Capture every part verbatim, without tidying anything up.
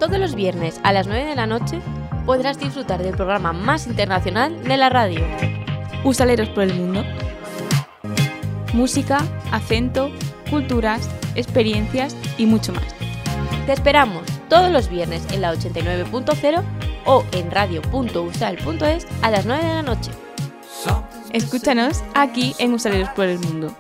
Todos los viernes a las nueve de la noche podrás disfrutar del programa más internacional de la radio. Usaleros por el mundo. Música, acento, culturas, experiencias y mucho más. Te esperamos todos los viernes en la ochenta y nueve punto cero o en radio punto usal punto es a las nueve de la noche. Escúchanos aquí en Usaleros por el mundo.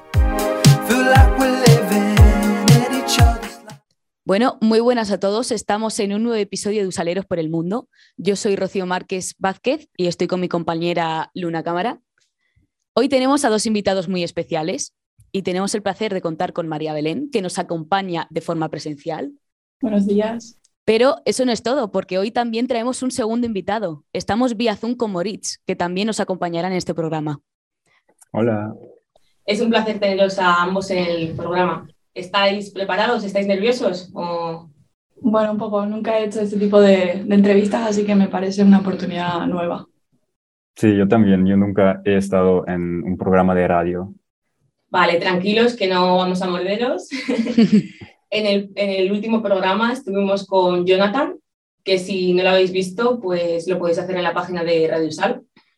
Bueno, muy buenas a todos. Estamos en un nuevo episodio de Usaleros por el mundo. Yo soy Rocío Márquez Vázquez y estoy con mi compañera Luna Cámara. Hoy tenemos a dos invitados muy especiales y tenemos el placer de contar con María Belén, que nos acompaña de forma presencial. Buenos días. Pero eso no es todo, porque hoy también traemos un segundo invitado. Estamos vía Zoom con Moritz, que también nos acompañará en este programa. Hola. Es un placer teneros a ambos en el programa. ¿Estáis preparados? ¿Estáis nerviosos? ¿O... Bueno, un poco. Nunca he hecho este tipo de, de entrevistas, así que me parece una oportunidad nueva. Sí, yo también. Yo nunca he estado en un programa de radio. Vale, tranquilos, que no vamos a morderos. en, el, en el último programa estuvimos con Jonathan, que si no lo habéis visto, pues lo podéis hacer en la página de Radio Usal.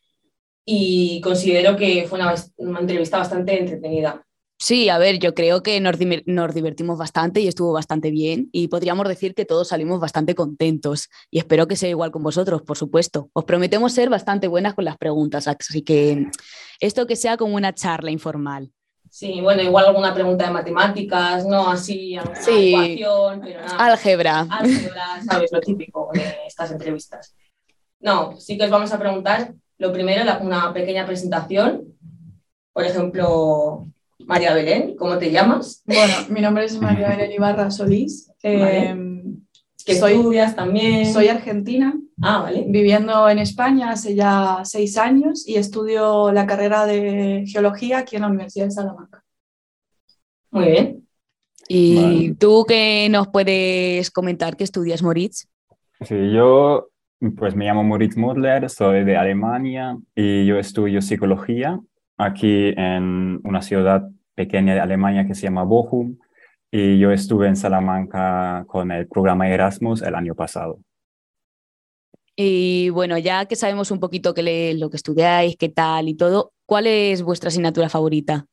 Y considero que fue una, una entrevista bastante entretenida. Sí, a ver, yo creo que nos, nos divertimos bastante y estuvo bastante bien y podríamos decir que todos salimos bastante contentos y espero que sea igual con vosotros, por supuesto. Os prometemos ser bastante buenas con las preguntas, así que esto que sea como una charla informal. Sí, bueno, igual alguna pregunta de matemáticas, ¿no? Así, alguna sí. ecuación, pero nada. Álgebra. Álgebra, ¿sabes? Lo típico de estas entrevistas. No, sí que os vamos a preguntar, lo primero, una pequeña presentación. Por ejemplo... María Belén, ¿cómo te llamas? Bueno, mi nombre es María Belén Ibarra Solís. Eh, vale. ¿Qué soy, estudias también? Soy argentina, ah, vale. Viviendo en España hace ya seis años y estudio la carrera de Geología aquí en la Universidad de Salamanca. Muy bien. ¿Y vale. tú qué nos puedes comentar? ¿Qué estudias, Moritz? Sí, yo pues me llamo Moritz Modler, soy de Alemania y yo estudio psicología aquí en una ciudad pequeña de Alemania que se llama Bochum, y yo estuve en Salamanca con el programa Erasmus el año pasado. Y bueno, ya que sabemos un poquito qué le, lo que estudiáis, qué tal y todo, ¿cuál es vuestra asignatura favorita?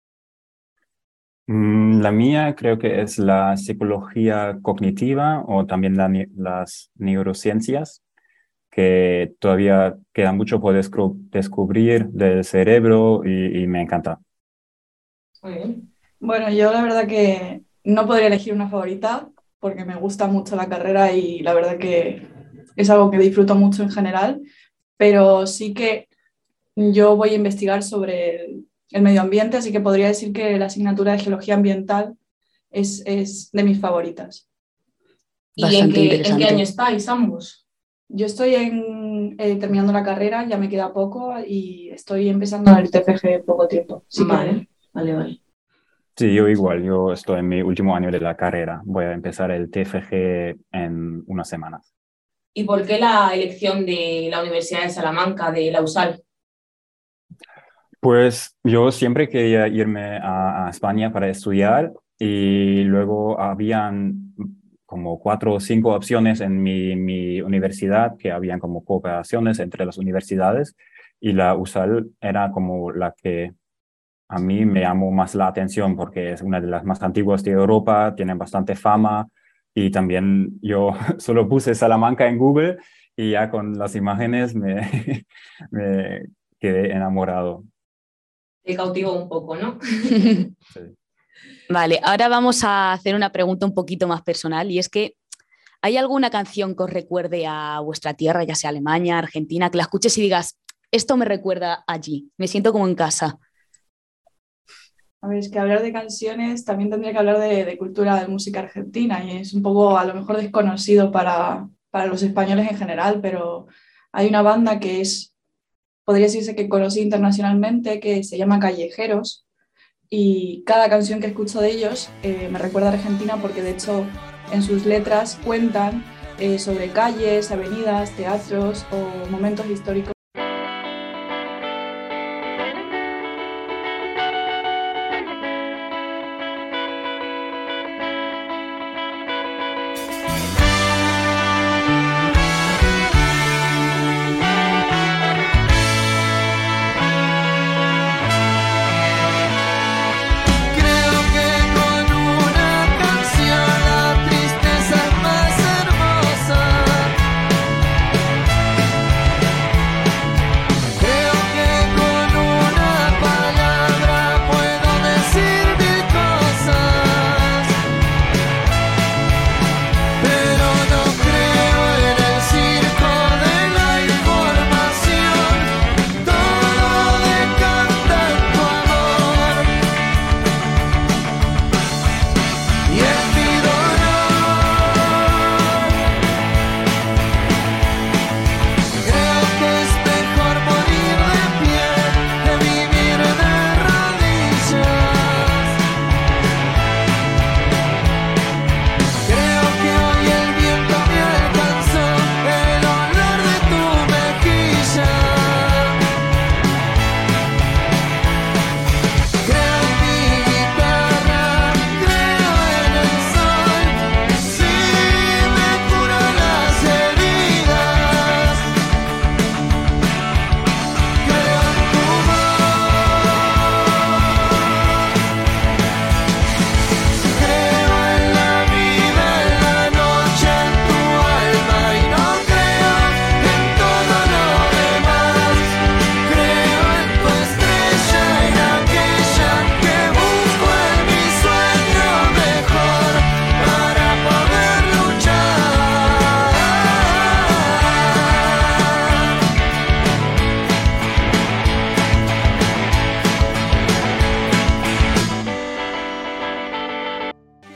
Mm, la mía creo que es la psicología cognitiva o también la, las neurociencias, que todavía queda mucho por descubrir del cerebro y, y me encanta. Muy bien. Bueno, yo la verdad que no podría elegir una favorita porque me gusta mucho la carrera y la verdad que es algo que disfruto mucho en general, pero sí que yo voy a investigar sobre el, el medio ambiente, así que podría decir que la asignatura de Geología Ambiental es, es de mis favoritas. ¿Y en qué, en qué año estáis ambos? Yo estoy en, eh, terminando la carrera, ya me queda poco y estoy empezando el T F G poco tiempo. Sí, vale, que... vale, vale. Sí, yo igual, yo estoy en mi último año de la carrera. Voy a empezar el T F G en unas semanas. ¿Y por qué la elección de la Universidad de Salamanca, de la USAL? Pues yo siempre quería irme a, a España para estudiar y luego habían como cuatro o cinco opciones en mi, mi universidad, que habían como cooperaciones entre las universidades, y la USAL era como la que a mí me llamó más la atención porque es una de las más antiguas de Europa, tienen bastante fama, y también yo solo puse Salamanca en Google y ya con las imágenes me, me quedé enamorado. Te cautivó un poco, ¿no? Sí. Vale, ahora vamos a hacer una pregunta un poquito más personal y es que ¿hay alguna canción que os recuerde a vuestra tierra, ya sea Alemania, Argentina, que la escuches y digas, esto me recuerda allí, me siento como en casa? A ver, es que hablar de canciones también tendría que hablar de, de cultura de música argentina y es un poco a lo mejor desconocido para, para los españoles en general, pero hay una banda que es, podría decirse que conocí internacionalmente, que se llama Callejeros. Y cada canción que escucho de ellos eh, me recuerda a Argentina porque de hecho en sus letras cuentan eh, sobre calles, avenidas, teatros o momentos históricos.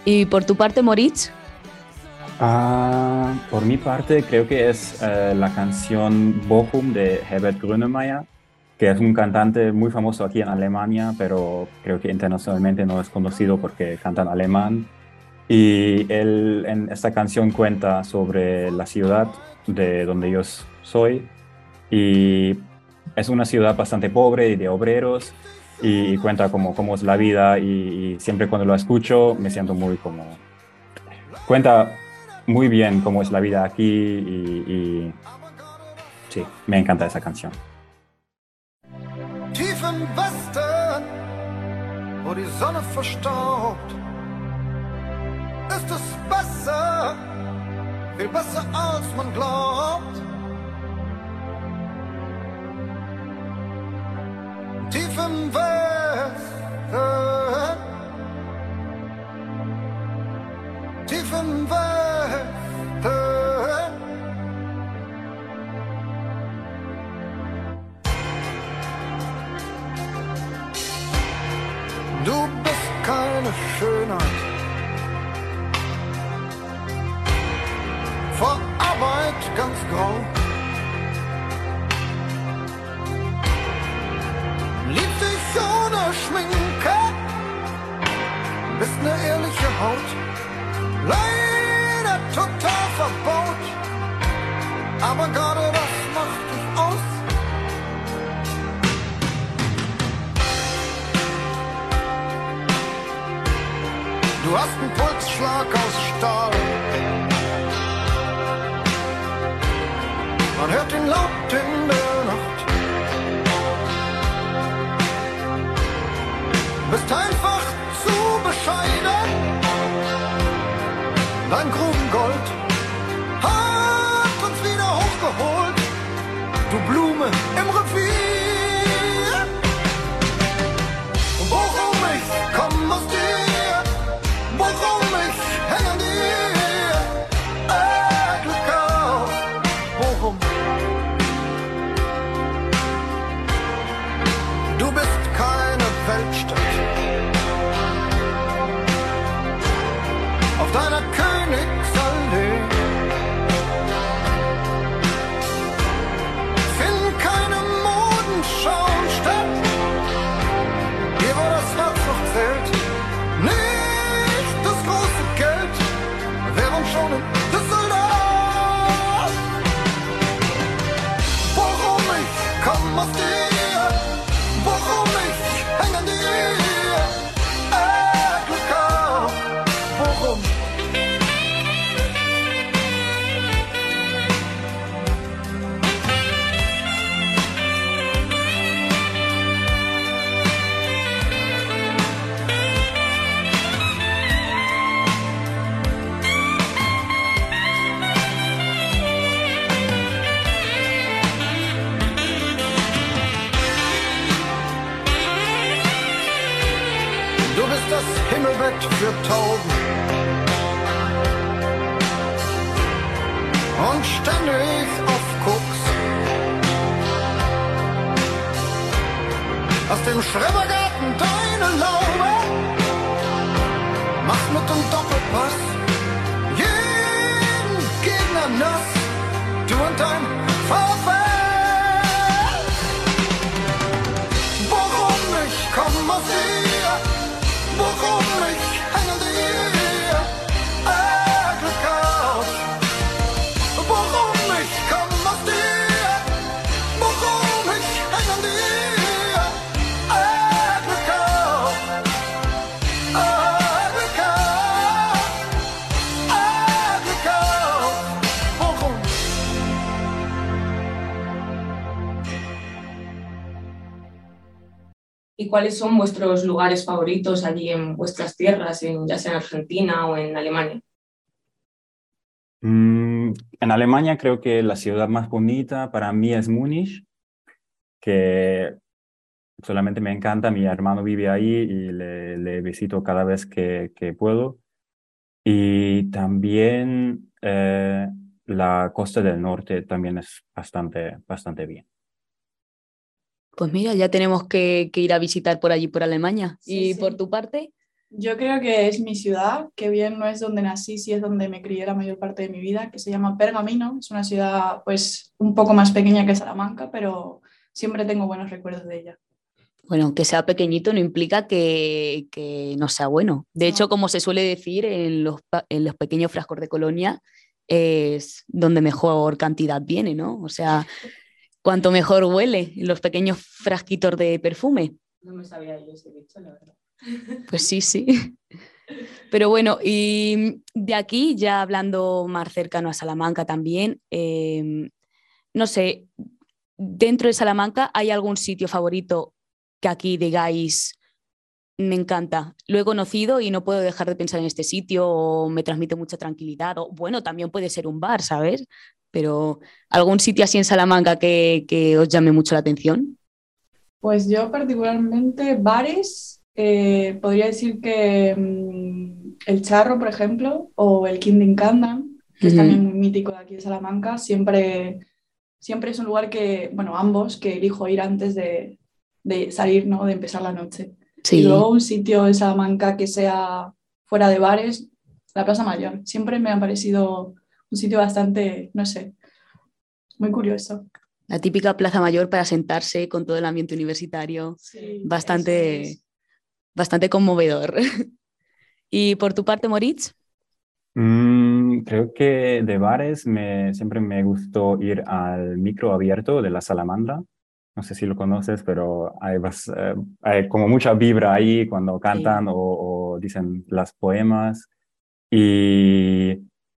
¿Y por tu parte, Moritz? Ah, por mi parte, creo que es eh, la canción Bochum de Herbert Grönemeyer, que es un cantante muy famoso aquí en Alemania, pero creo que internacionalmente no es conocido porque canta en alemán. Y él en esta canción cuenta sobre la ciudad de donde yo soy, y es una ciudad bastante pobre y de obreros, y, y cuenta cómo, cómo es la vida, y, y siempre cuando lo escucho me siento muy como... Cuenta muy bien cómo es la vida aquí, y, y sí, me encanta esa canción. Tief im Westen, wo die Sonne verstaubt, ist es besser, viel besser als man glaubt. Tief im Westen, tief im Westen, du bist keine Schönheit, vor Arbeit ganz grau. Lieb dich ohne Schminke, bist ne ehrliche Haut, leider total verbaut, aber gerade das macht dich aus. Du hast einen Pulsschlag aus Stahl, man hört ihn laut in der Nacht. Bist einfach zu bescheiden, dein Grubengold hat uns wieder hochgeholt, du Blume im Revier. Worum ich komm aus dir, worum ich häng an dir, äh, Glück auf, worum? Du bist keine Weltstadt, auf deiner Königsallee finden keine Modenschauen statt, hier wo das Herz noch zählt, nicht das große Geld, wäre uns schon in Düsseldorf. Worum ich komm aus dir, worum ich häng an dir, äh, Glück auf, worum? Du bist das Himmelbett für Tauben und ständig auf Koks. Aus dem Schrebergarten deine Laube, mach mit dem Doppelpass jeden Gegner nass, du und dein VfL. Worum ich komm aus dir, worum ich häng an dir, äh, Glück auf. Worum ich komm aus dir, worum ich häng an dir, äh, Glück auf, äh, Glück auf, äh, Glück auf. Worum? ¿Y cuáles son vuestros lugares favoritos allí en vuestras tierras, en, ya sea en Argentina o en Alemania? Mm, en Alemania creo que la ciudad más bonita para mí es Múnich, que solamente me encanta. Mi hermano vive ahí y le, le visito cada vez que, que puedo. Y también eh, la costa del norte también es bastante, bastante bien. Pues mira, ya tenemos que, que ir a visitar por allí, por Alemania. Sí, ¿Y sí. por tu parte? Yo creo que es mi ciudad, que bien no es donde nací, sí es donde me crié la mayor parte de mi vida, que se llama Pergamino. Es una ciudad pues un poco más pequeña que Salamanca, pero siempre tengo buenos recuerdos de ella. Bueno, aunque sea pequeñito no implica que, que no sea bueno. De No. hecho, como se suele decir, en los, pa- en los pequeños frascos de colonia es donde mejor cantidad viene, ¿no? O sea, cuanto mejor huele en los pequeños frasquitos de perfume. No me sabía yo ese dicho, la verdad. Pues sí, sí. Pero bueno, y de aquí, ya hablando más cercano a Salamanca también, eh, no sé, dentro de Salamanca, ¿hay algún sitio favorito que aquí digáis, me encanta, lo he conocido y no puedo dejar de pensar en este sitio o me transmite mucha tranquilidad? O bueno, también puede ser un bar, ¿sabes? Pero algún sitio así en Salamanca que, que os llame mucho la atención. Pues yo particularmente bares, eh, podría decir que mm, el Charro, por ejemplo, o el Kingdom Kandam, que es Ujú. también muy mítico de aquí de Salamanca, siempre, siempre es un lugar que, bueno, ambos, que elijo ir antes de, de salir, ¿no? De empezar la noche. Y Sí, luego un sitio en Salamanca que sea fuera de bares, la Plaza Mayor. Siempre me ha parecido un sitio bastante, no sé, muy curioso. la típica Plaza Mayor para sentarse con todo el ambiente universitario, Sí, bastante, eso es. bastante conmovedor. ¿Y por tu parte, Moritz? Mm, creo que de bares me, siempre me gustó ir al micro abierto de la Salamandra. No sé si lo conoces, pero hay, bas- eh, hay como mucha vibra ahí cuando cantan o, o dicen las poemas. Y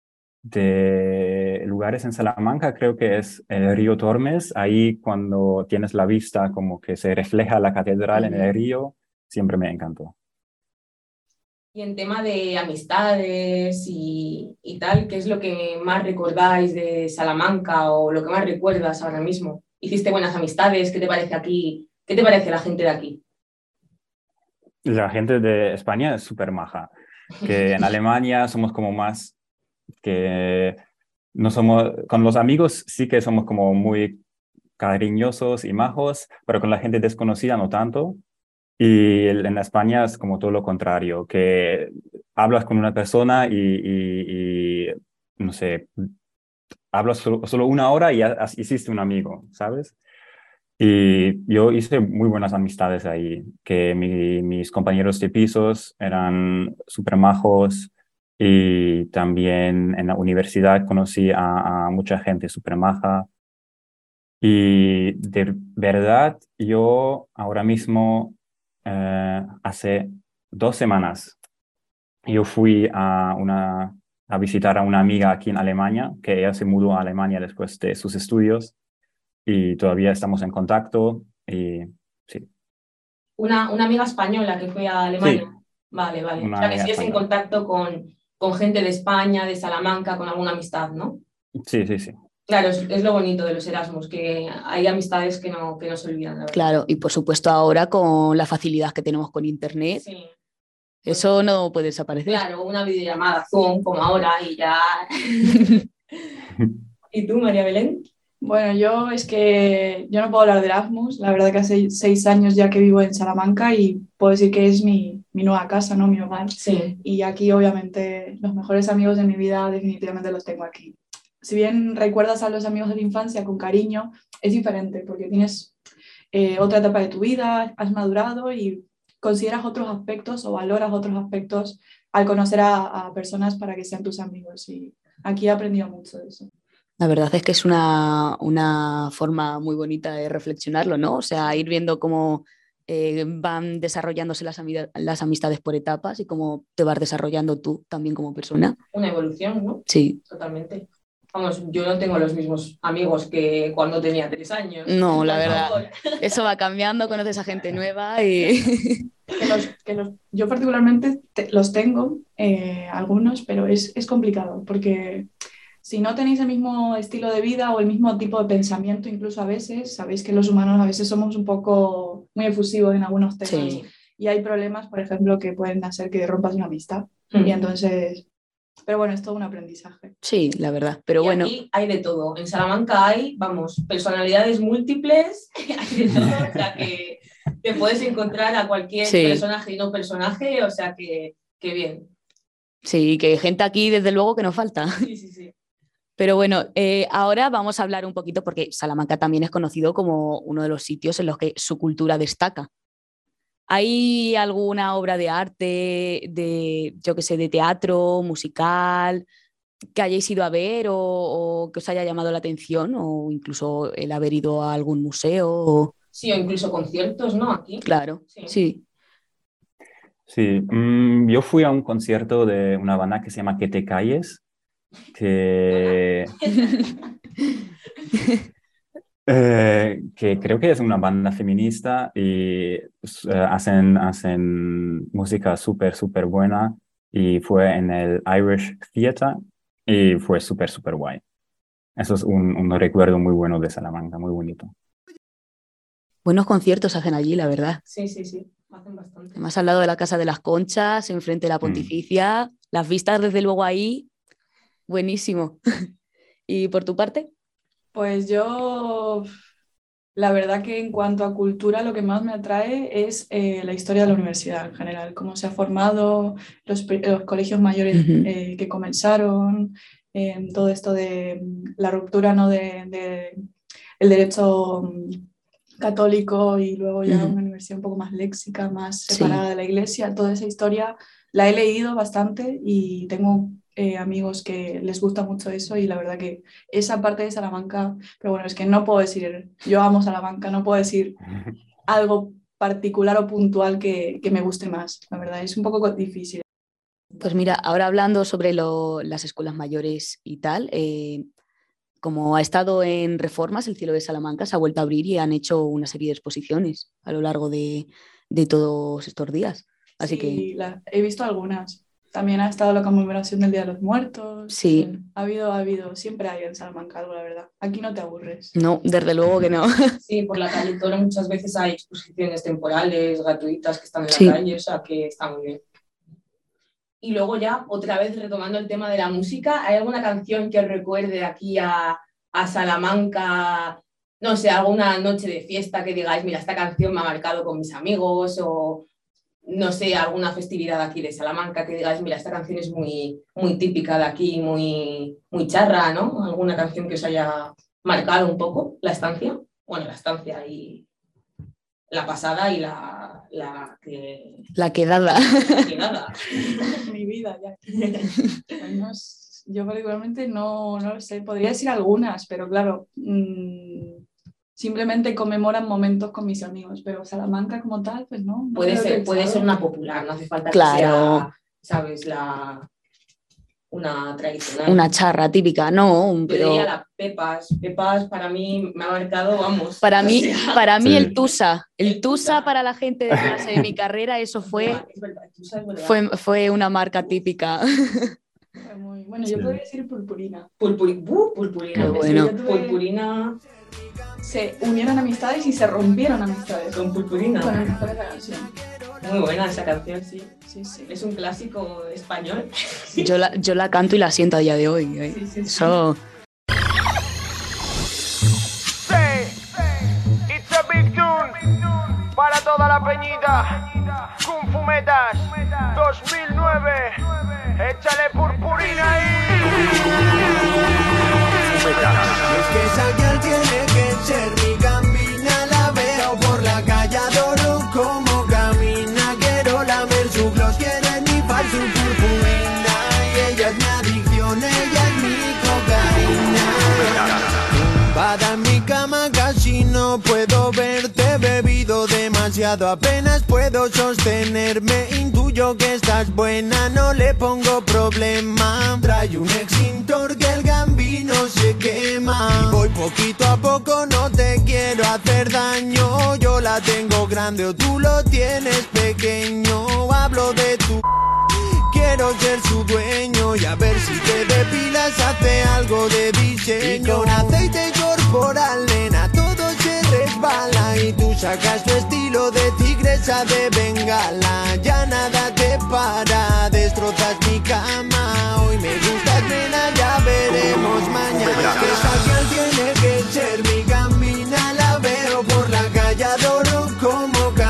de lugares en Salamanca creo que es el río Tormes. Ahí cuando tienes la vista como que se refleja la catedral en el Ujú. río, siempre me encantó. Y en tema de amistades y, y tal, ¿qué es lo que más recordáis de Salamanca o lo que más recuerdas ahora mismo? ¿Hiciste buenas amistades? ¿Qué te parece aquí? ¿Qué te parece la gente de aquí? La gente de España es súper maja, que en Alemania somos como más que no somos, con los amigos sí que somos como muy cariñosos y majos, pero con la gente desconocida no tanto. Y el- en España es como todo lo contrario, que hablas con una persona y, y- y, no sé, hablas solo, solo una hora y ya has- hiciste un amigo, ¿sabes? Y yo hice muy buenas amistades ahí, que mi- mis compañeros de pisos eran súper majos y también en la universidad conocí a, a mucha gente súper maja. Y de verdad, yo ahora mismo, eh, hace dos semanas, yo fui a, una, a visitar a una amiga aquí en Alemania, que ella se mudó a Alemania después de sus estudios y todavía estamos en contacto y sí, Una, una amiga española que fue a Alemania. sí, Vale, vale. O una sea, que amiga sigues en española. contacto con, con gente de España, de Salamanca, con alguna amistad, ¿no? Sí, sí, sí. Claro, es, es lo bonito de los Erasmus, que hay amistades que no, que no se olvidan, la verdad. Claro, y por supuesto ahora con la facilidad que tenemos con Internet, Sí. eso no puede desaparecer. Claro, una videollamada Zoom como ahora y ya. ¿Y tú, María Belén? Bueno, yo es que yo no puedo hablar de Erasmus, la verdad que hace seis años ya que vivo en Salamanca y puedo decir que es mi, mi nueva casa, ¿no? Mi hogar. Sí. Y aquí obviamente los mejores amigos de mi vida definitivamente los tengo aquí. Si bien recuerdas a los amigos de la infancia con cariño, es diferente porque tienes eh, otra etapa de tu vida, has madurado y consideras otros aspectos o valoras otros aspectos al conocer a, a personas para que sean tus amigos. Y aquí he aprendido mucho de eso. La verdad es que es una, una forma muy bonita de reflexionarlo, ¿no? O sea, ir viendo cómo eh, van desarrollándose las, amida- las amistades por etapas y cómo te vas desarrollando tú también como persona. Una evolución, ¿no? Sí, Totalmente. Vamos, yo no tengo los mismos amigos que cuando tenía tres años. no, la Por verdad. favor. Eso va cambiando, conoces a gente nueva y... Que los, que los, yo particularmente te- los tengo, eh, algunos, pero es, es complicado porque si no tenéis el mismo estilo de vida o el mismo tipo de pensamiento, incluso a veces, sabéis que los humanos a veces somos un poco muy efusivos en algunos temas Sí. y hay problemas, por ejemplo, que pueden hacer que rompas una amistad. Mm. Y entonces, pero bueno, es todo un aprendizaje. Sí, la verdad. Pero Y bueno, aquí hay de todo. En Salamanca hay, vamos, personalidades múltiples, hay de todo, o sea que te puedes encontrar a cualquier Sí. personaje y no personaje, o sea que, que bien. Sí, que gente aquí desde luego que no falta. Sí, sí, sí. Pero bueno, eh, ahora vamos a hablar un poquito porque Salamanca también es conocido como uno de los sitios en los que su cultura destaca. ¿Hay alguna obra de arte, de, yo qué sé, de teatro, musical, que hayáis ido a ver o, o que os haya llamado la atención o incluso el haber ido a algún museo? o- Sí, o incluso conciertos, ¿no? Aquí. Claro, Sí. sí. Sí, mm, yo fui a un concierto de una banda que se llama Que te calles, que, eh, que creo que es una banda feminista y pues, eh, hacen, hacen música súper, súper buena y fue en el Irish Theatre y fue súper, súper guay. Eso es un, un recuerdo muy bueno de Salamanca, muy bonito. Buenos conciertos hacen allí, la verdad. Sí, sí, sí. Hacen bastante. Hemos hablado de la Casa de las Conchas, enfrente de la Pontificia. Las vistas, desde luego, ahí, buenísimo. ¿Y por tu parte? Pues yo, la verdad que en cuanto a cultura, lo que más me atrae es eh, la historia de la universidad en general, cómo se ha formado, los, pri- los colegios mayores Ujú. eh, que comenzaron, eh, todo esto de mm, la ruptura, ¿no? de, de el derecho mm, católico y luego ya Ujú. una universidad un poco más léxica, más Sí. separada de la iglesia. Toda esa historia la he leído bastante y tengo eh, amigos que les gusta mucho eso y la verdad que esa parte de Salamanca, pero bueno, es que no puedo decir, yo amo Salamanca, no puedo decir algo particular o puntual que, que me guste más, la verdad, es un poco difícil. Pues mira, ahora hablando sobre lo- las escuelas mayores y tal, eh, como ha estado en reformas, el Cielo de Salamanca se ha vuelto a abrir y han hecho una serie de exposiciones a lo largo de, de todos estos días. Así Sí, que la- he visto algunas. También ha estado la conmemoración del Día de los Muertos. Sí. Ha habido, ha habido, siempre hay en Salamanca algo, la verdad. Aquí no te aburres. no, desde luego que no. Sí, por la calle Toro muchas veces hay exposiciones temporales, gratuitas, que están en la Sí. calle, o sea que está muy bien. Y luego ya, otra vez retomando el tema de la música, ¿hay alguna canción que os recuerde aquí a, a Salamanca? No sé, alguna noche de fiesta que digáis, mira, esta canción me ha marcado con mis amigos, o no sé, alguna festividad aquí de Salamanca que digáis, mira, esta canción es muy, muy típica de aquí, muy, muy charra, ¿no? ¿Alguna canción que os haya marcado un poco la estancia? Bueno, la estancia y la pasada y la, la que... La quedada. la quedada. Mi vida ya. Pues no es- yo particularmente no, no lo sé, podría decir algunas, pero claro, mmm, simplemente conmemoran momentos con mis amigos, pero Salamanca como tal, pues no. no Puede lo he ser, puede pensado. ser una popular, no hace falta Claro. que sea, ¿sabes? La, una tradicional. Una charra típica, no, Yo pero diría la Pepas. Pepas para mí me ha marcado, vamos. para o mí, sea, para mí Sí. el Tusa, el El Tusa Tusa. para la gente de clase de mi carrera, eso fue, es verdad, tú sabes, verdad. fue, fue una marca típica. Fue muy- Bueno, yo Sí. podría decir purpurina. Purpuri- ¡buh! Purpurina. Qué Es que bueno. yo tuve Purpurina Se unieron amistades y se rompieron amistades con con, Purpurina. con esa canción. Muy buena esa canción, sí. Sí, sí. Es un clásico español. Yo la, yo la canto y la siento a día de hoy. ¿eh? Sí, sí, sí. Eso, Say, it's a big tune para toda la peñita. Kung Fu Metas dos mil nueve. Échale purpurina ahí. Es que esa girl tiene que ser mi gambina. La veo por la calle, adoro cómo camina. Quiero lamer su gloss, quiere mi falso purpurina. Y ella es mi adicción, ella es mi cocaína. Tumbada en mi cama casi no puedo verte. Bebido demasiado, apenas puedo sostenerme. Intuyo que estás buena, no le pongo problema. Trae un extintor que el gambino se quema. Y voy poquito a poco, no te quiero hacer daño. Yo la tengo grande o tú lo tienes pequeño. Hablo de tu... Quiero ser su dueño y a ver si te depilas, hace algo de diseño. Y con aceite corporal, nena, todo se resbala. Y tú sacas tu estilo de tigresa de Bengala. Ya nada te para, destrozas mi cama. Hoy me gustas, nena, ya veremos mañana. Que esa girl tiene que ser mi gambina. La veo por la calle, adoro como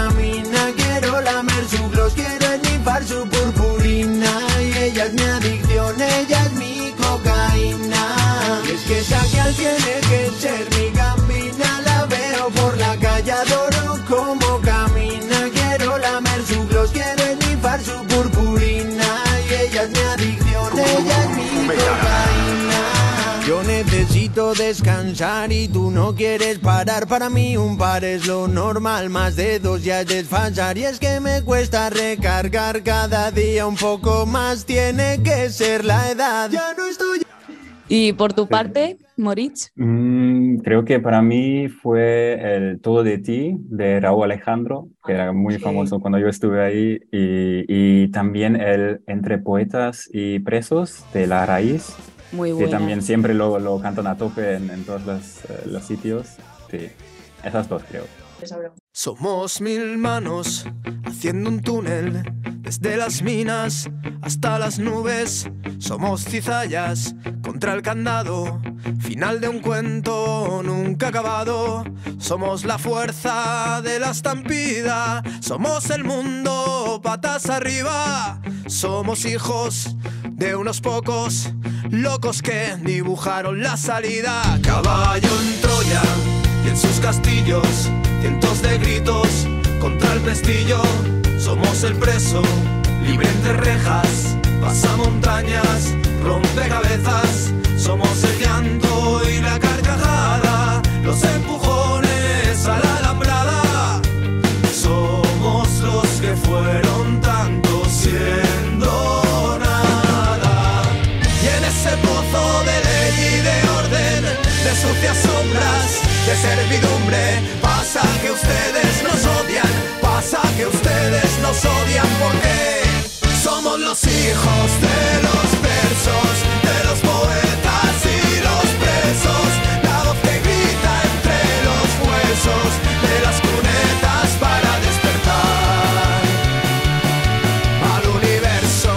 descansar y tú no quieres parar. Para mí un par es lo normal, más de dos ya es desfasar. Y es que me cuesta recargar cada día un poco más. Tiene que ser la edad. Ya no estoy... Y por tu parte, Moritz. Mm, creo que para mí fue el Todo de ti de Raúl Alejandro, que era muy Sí. famoso cuando yo estuve ahí, y, y también el Entre poetas y presos de La Raíz, Muy que buena. también siempre lo, lo cantan a tope en, en todos los, eh, los sitios. Sí, esas dos creo. Somos mil manos haciendo un túnel desde las minas hasta las nubes. Somos cizallas contra el candado, final de un cuento nunca acabado. Somos la fuerza de la estampida, somos el mundo patas arriba. Somos hijos de unos pocos locos que dibujaron la salida. Caballo en Troya y en sus castillos, cientos de gritos contra el pestillo. Somos el preso, libre entre rejas, pasa montañas, rompe cabezas. Somos el llanto y la carcajada, los empujones a la alambrada. Somos los que fueron tanto siendo nada. Y en ese pozo de ley y de orden, de sucias sombras, de servidumbre, pasa que ustedes nos odian, pasa que ustedes nos odian porque somos los hijos de los versos, de los poetas y los presos, la voz que grita entre los huesos de las cunetas para despertar al universo.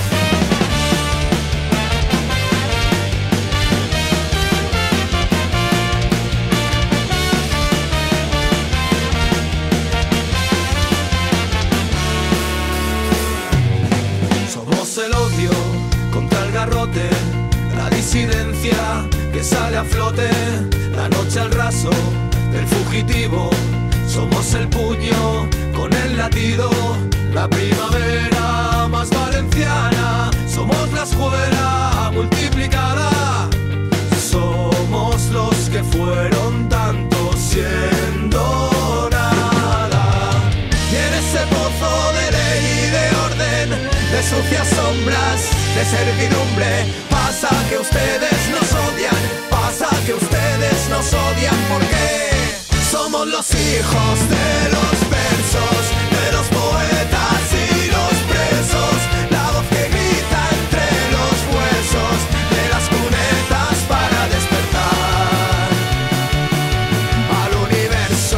Somos el odio contra el garrote, la disidencia que sale a flote, la noche al raso del fugitivo. Somos el puño con el latido, la primavera más valenciana. Somos la escuela multiplicada. Somos los que fueron tanto siendo nada. Y en ese pozo de ley y de orden, de sucias sombras, de servidumbre, pasa que ustedes nos odian, pasa que ustedes nos odian porque somos los hijos de los versos, de los poetas y los presos, la voz que grita entre los huesos de las cunetas para despertar al universo.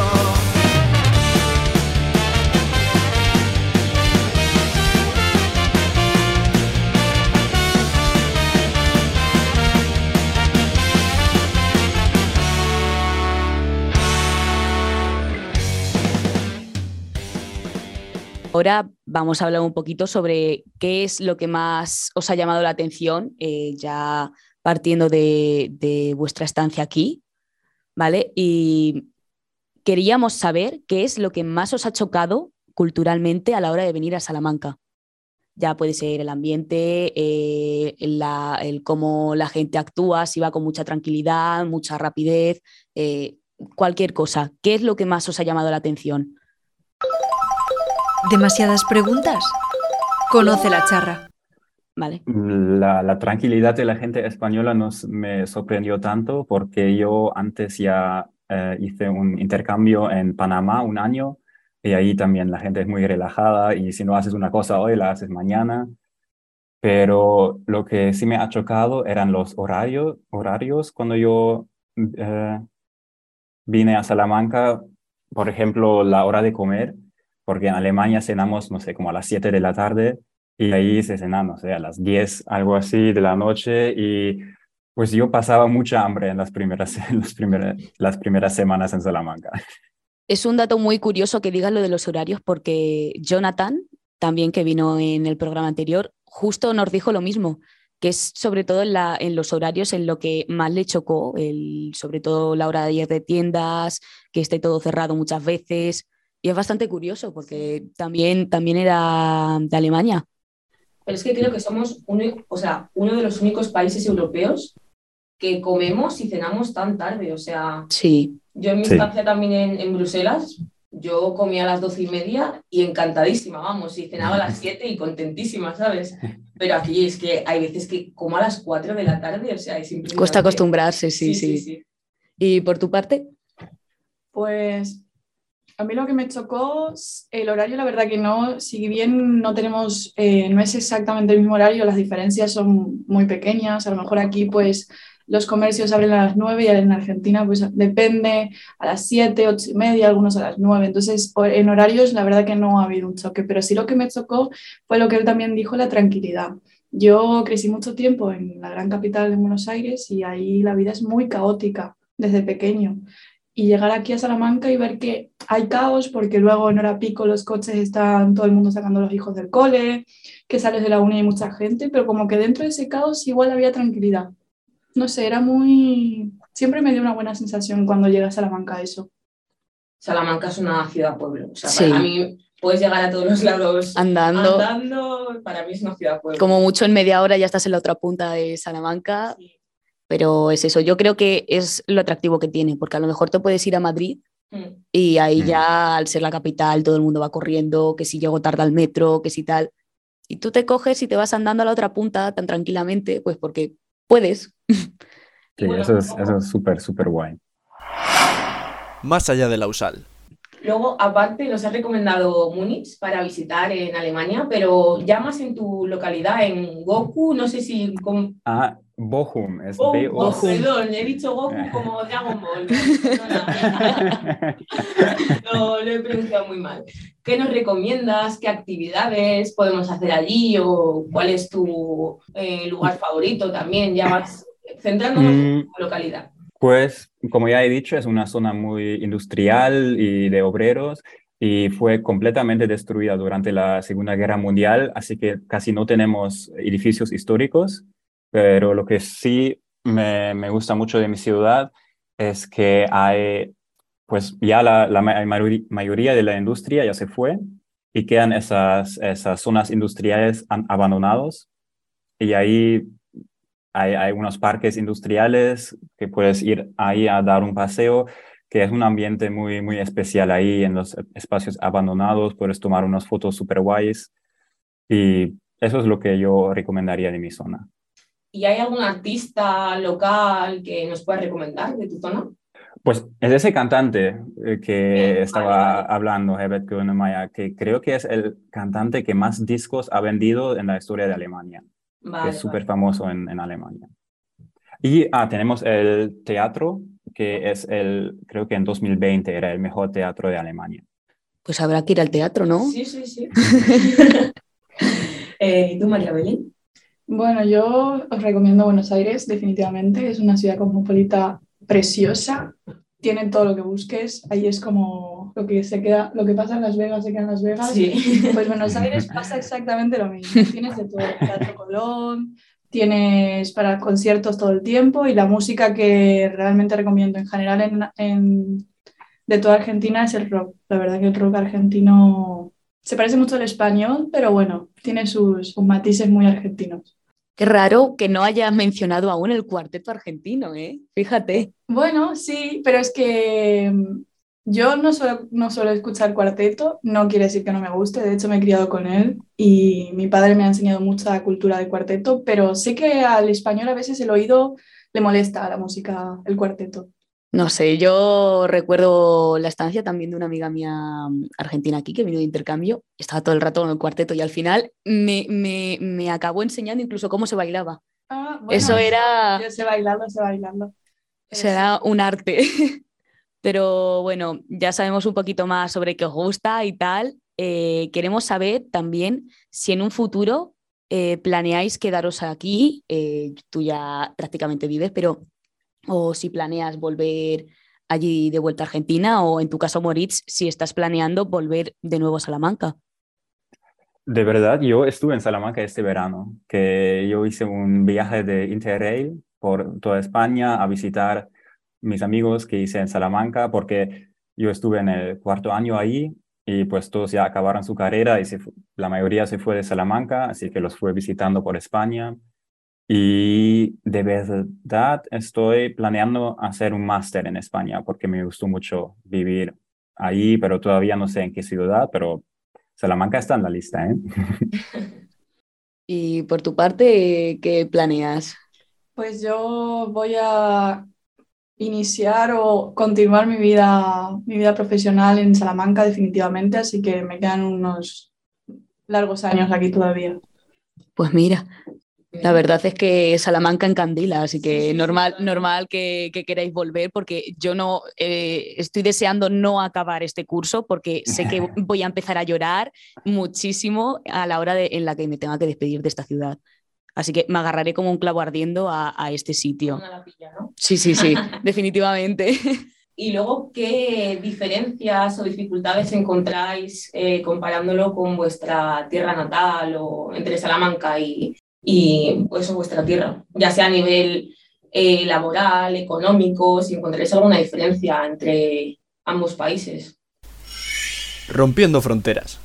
Ahora vamos a hablar un poquito sobre qué es lo que más os ha llamado la atención, eh, ya partiendo de, de vuestra estancia aquí, ¿vale? Y queríamos saber qué es lo que más os ha chocado culturalmente a la hora de venir a Salamanca. Ya puede ser el ambiente, eh, la, el cómo la gente actúa, si va con mucha tranquilidad, mucha rapidez, eh, cualquier cosa. ¿Qué es lo que más os ha llamado la atención? ¿Demasiadas preguntas? Conoce la charra. Vale. La, la tranquilidad de la gente española nos, me sorprendió tanto porque yo antes ya eh, hice un intercambio en Panamá un año y ahí también la gente es muy relajada y si no haces una cosa hoy, la haces mañana. Pero lo que sí me ha chocado eran los horarios, horarios cuando yo eh, vine a Salamanca, por ejemplo, la hora de comer, porque en Alemania cenamos, no sé, como a las siete de la tarde y ahí se cena, no sé, a las diez, algo así de la noche y pues yo pasaba mucha hambre en las primeras, en las primeras, las primeras semanas en Salamanca. Es un dato muy curioso que digas lo de los horarios porque Jonathan, también que vino en el programa anterior, justo nos dijo lo mismo, que es sobre todo en, la, en los horarios en lo que más le chocó, el, sobre todo la hora de ir de tiendas, que esté todo cerrado muchas veces. Y es bastante curioso porque también, también era de Alemania. Pero es que creo que somos uno, o sea, uno de los únicos países europeos que comemos y cenamos tan tarde. O sea, Sí, yo en mi Sí. estancia también en, en Bruselas, yo comía a las doce y media y encantadísima, vamos, y cenaba a las siete y contentísima, ¿sabes? Pero aquí es que hay veces que como a las cuatro de la tarde, o sea, es impresionante. cuesta acostumbrarse, sí, Sí, sí. sí, sí. ¿Y por tu parte? Pues a mí lo que me chocó, el horario, la verdad que no, si bien no tenemos, eh, no es exactamente el mismo horario, las diferencias son muy pequeñas. A lo mejor aquí pues los comercios abren a las nueve y en Argentina pues depende a las siete, ocho y media, algunos a las nueve. Entonces o- en horarios la verdad que no ha habido un choque, pero sí lo que me chocó fue lo que él también dijo, la tranquilidad. Yo crecí mucho tiempo en la gran capital de Buenos Aires y ahí la vida es muy caótica desde pequeño. Y llegar aquí a Salamanca y ver que hay caos porque luego en hora pico los coches están todo el mundo sacando a los hijos del cole, que sales de la uni y hay mucha gente, pero como que dentro de ese caos igual había tranquilidad. No sé, era muy... Siempre me dio una buena sensación cuando llegas a Salamanca eso. Salamanca es una ciudad-pueblo. O sea, Sí. para mí puedes llegar a todos los lados Andando, andando, para mí es una ciudad-pueblo. como mucho en media hora ya estás en la otra punta de Salamanca, Sí. pero es eso, yo creo que es lo atractivo que tiene, porque a lo mejor te puedes ir a Madrid Mm. y ahí Mm. ya al ser la capital todo el mundo va corriendo, que si llego tarde al metro, que si tal, y tú te coges y te vas andando a la otra punta tan tranquilamente, pues porque puedes. Y Sí, bueno, eso es eso es súper, súper guay. Más allá de la USAL. luego, aparte, nos has recomendado Múnich para visitar en Alemania, pero ya más en tu localidad, en Goku, no sé si... Con... Ah, Bochum, es Oh, B O. oh, perdón, he dicho Goku como Dragon Ball. Perdona. No, lo he pronunciado muy mal. ¿Qué nos recomiendas? ¿Qué actividades podemos hacer allí? ¿O cuál es tu eh, lugar favorito también? Ya vas centrándonos en Mm, tu localidad. Pues, como ya he dicho, es una zona muy industrial y de obreros y fue completamente destruida durante la Segunda Guerra Mundial, así que casi no tenemos edificios históricos, pero lo que sí me, me gusta mucho de mi ciudad es que hay, pues ya la, la ma- mayori- mayoría de la industria ya se fue y quedan esas, esas zonas industriales an- abandonados y ahí hay, hay unos parques industriales que puedes ir ahí a dar un paseo, que es un ambiente muy, muy especial ahí en los espacios abandonados. Puedes tomar unas fotos súper guays y eso es lo que yo recomendaría de mi zona. ¿Y hay algún artista local que nos puedas recomendar de tu zona? Pues es ese cantante eh, que Bien, estaba vale, vale. hablando, Herbert Grönemeyer, que creo que es el cantante que más discos ha vendido en la historia de Alemania, que Vale, es súper vale. famoso en, en Alemania. Y ah, tenemos el teatro, que es el, creo que en dos mil veinte era el mejor teatro de Alemania. Pues habrá que ir al teatro, ¿no? Sí, sí, sí. Eh, ¿y tú, María Belén? Bueno, yo os recomiendo Buenos Aires, definitivamente. Es una ciudad cosmopolita preciosa. Tiene todo lo que busques. Ahí es como lo que se queda, lo que pasa en Las Vegas se queda en Las Vegas. Sí. Pues Buenos Aires pasa exactamente lo mismo. Tienes de todo, Teatro Colón, tienes para conciertos todo el tiempo y la música que realmente recomiendo en general en, en- de toda Argentina es el rock. La verdad que el rock argentino se parece mucho al español, pero bueno, tiene sus, sus matices muy argentinos. Qué raro que no hayas mencionado aún el cuarteto argentino, ¿eh? Fíjate. Bueno, sí, pero es que mm, yo no suelo, no suelo escuchar cuarteto, no quiere decir que no me guste, de hecho me he criado con él y mi padre me ha enseñado mucha cultura de cuarteto, pero sé que al español a veces el oído le molesta a la música, el cuarteto. No sé, yo recuerdo la estancia también de una amiga mía mm, argentina aquí que vino de intercambio, estaba todo el rato con el cuarteto y al final me, me, me acabó enseñando incluso cómo se bailaba. Ah, bueno, Eso era, yo sé bailarlo, sé bailarlo. eso era un arte. Pero bueno, ya sabemos un poquito más sobre qué os gusta y tal. Eh, queremos saber también si en un futuro eh, planeáis quedaros aquí, eh, tú ya prácticamente vives, pero o si planeas volver allí de vuelta a Argentina o en tu caso, Moritz, si estás planeando volver de nuevo a Salamanca. De verdad, yo estuve en Salamanca este verano, que yo hice un viaje de Interrail por toda España a visitar mis amigos que hice en Salamanca, porque yo estuve en el cuarto año ahí y pues todos ya acabaron su carrera y se fu- la mayoría se fue de Salamanca, así que los fue visitando por España. Y de verdad estoy planeando hacer un máster en España porque me gustó mucho vivir ahí, pero todavía no sé en qué ciudad, pero Salamanca está en la lista, ¿eh? Y por tu parte, ¿qué planeas? Pues yo voy a iniciar o continuar mi vida, mi vida profesional en Salamanca definitivamente, así que me quedan unos largos años aquí todavía. Pues mira, la verdad es que Salamanca encandila, así que normal, normal que, que queráis volver, porque yo no eh, estoy deseando no acabar este curso porque sé que voy a empezar a llorar muchísimo a la hora de, en la que me tenga que despedir de esta ciudad. Así que me agarraré como un clavo ardiendo a, a este sitio. Una lapilla, ¿no? Sí, sí, sí, definitivamente. Y luego, ¿qué diferencias o dificultades encontráis eh, comparándolo con vuestra tierra natal o entre Salamanca y, y pues, vuestra tierra? Ya sea a nivel eh, laboral, económico, si encontráis alguna diferencia entre ambos países. Rompiendo fronteras.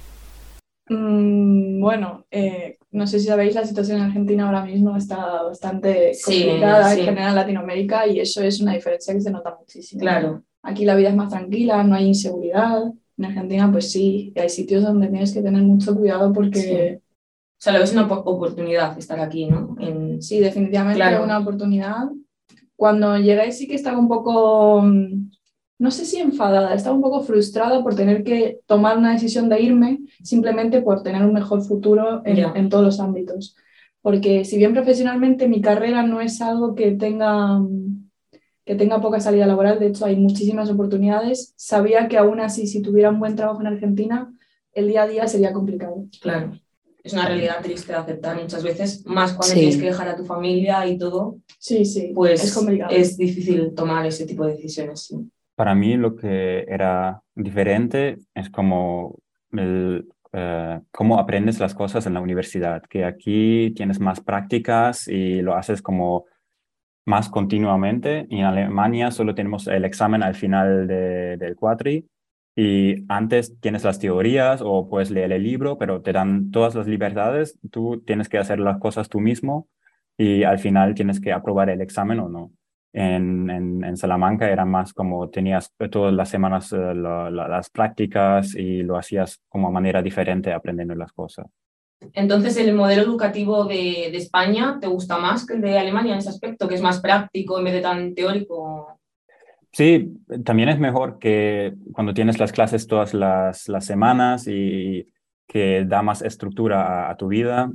Mm, bueno, eh, no sé si sabéis, la situación en Argentina ahora mismo está bastante Sí, complicada sí. en general en Latinoamérica y eso es una diferencia que se nota muchísimo. Claro. Aquí la vida es más tranquila, no hay inseguridad. En Argentina, pues sí, y hay sitios donde tienes que tener mucho cuidado porque... Sí. O sea, lo ves una op- oportunidad estar aquí, ¿no? En... Sí, definitivamente Claro. una oportunidad. Cuando llegué sí que estaba un poco, mm, no sé si enfadada, estaba un poco frustrada por tener que tomar una decisión de irme simplemente por tener un mejor futuro en, Ya. en todos los ámbitos. Porque si bien profesionalmente mi carrera no es algo que tenga, mm, que tenga poca salida laboral, de hecho hay muchísimas oportunidades, sabía que aún así si tuviera un buen trabajo en Argentina, el día a día sería complicado. Claro. Es una realidad triste de aceptar muchas veces, más cuando Sí. tienes que dejar a tu familia y todo, Sí, sí, pues es complicado. es difícil tomar ese tipo de decisiones. Sí. Para mí lo que era diferente es como el, eh, cómo aprendes las cosas en la universidad, que aquí tienes más prácticas y lo haces como más continuamente. Y en Alemania solo tenemos el examen al final de- del cuatri y antes tienes las teorías o puedes leer el libro, pero te dan todas las libertades. Tú tienes que hacer las cosas tú mismo y al final tienes que aprobar el examen o no. En, en, en Salamanca era más como tenías todas las semanas eh, la- la- las prácticas y lo hacías como a manera diferente aprendiendo las cosas. Entonces, ¿el modelo educativo de, de España te gusta más que el de Alemania en ese aspecto, que es más práctico en vez de tan teórico? Sí, también es mejor que cuando tienes las clases todas las, las semanas y que da más estructura a, a tu vida.